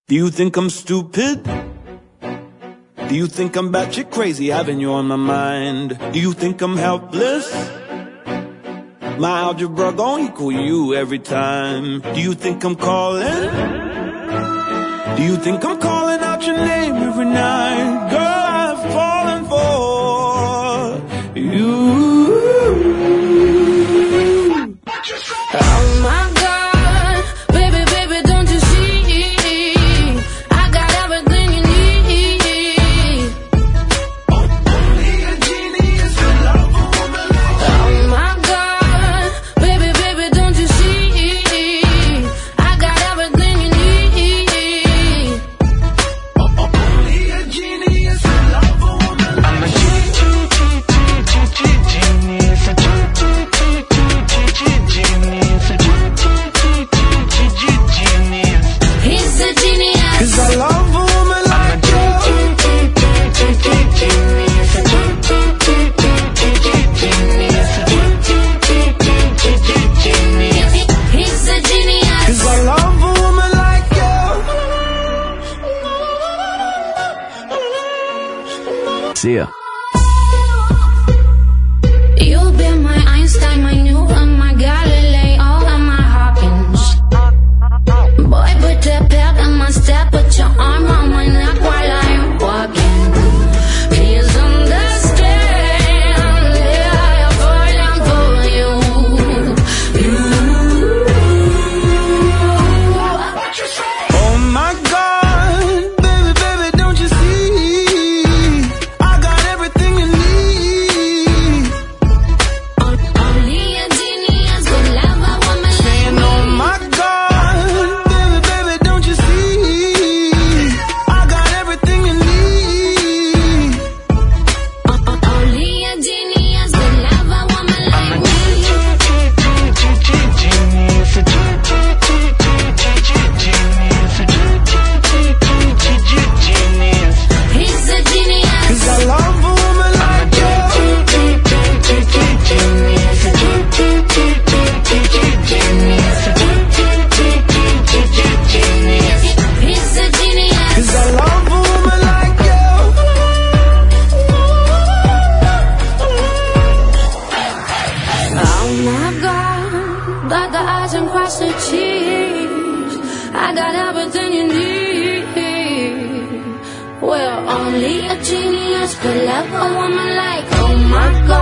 Do you think I'm stupid? Do you think I'm batshit crazy having you on my mind? Do you think I'm helpless? My algebra gon' equal you every time. Do you think I'm calling? Do you think I'm calling out your name every night? Girl, I've fallen for you. Oh my God, baby, baby, don't you see? I got everything you need. Only a genius can love a woman like you. Oh my God, baby, baby, don't you see? I got everything you need. Only a genius can love a woman like you. I'm a genius, a genius. He's a genius. 'Cause I love a woman like you. Genius, a genius. He's a genius. 'Cause I love a woman like you. See ya. You've been my Einstein, my Newton, my Galileo, and my Hawkins. Boy, put that pep in my step, put your arm on my neck while I'm walking. Please understand, yeah, I'm falling for you. Oh my God, baby, baby, don't you see? I got everything you need. Only a genius could love a woman like And me. oh my God, baby, baby, don't you see? I got everything you need. Only a genius could love a woman like me. Genius, a genius. He's a genius. 'Cause I love a woman like you. Genius, a genius. He's a genius. 'Cause I love a woman like you. Oh my God, dot the I's and cross the T's. I got everything you need. Well, only a genius could love a woman like, oh my God.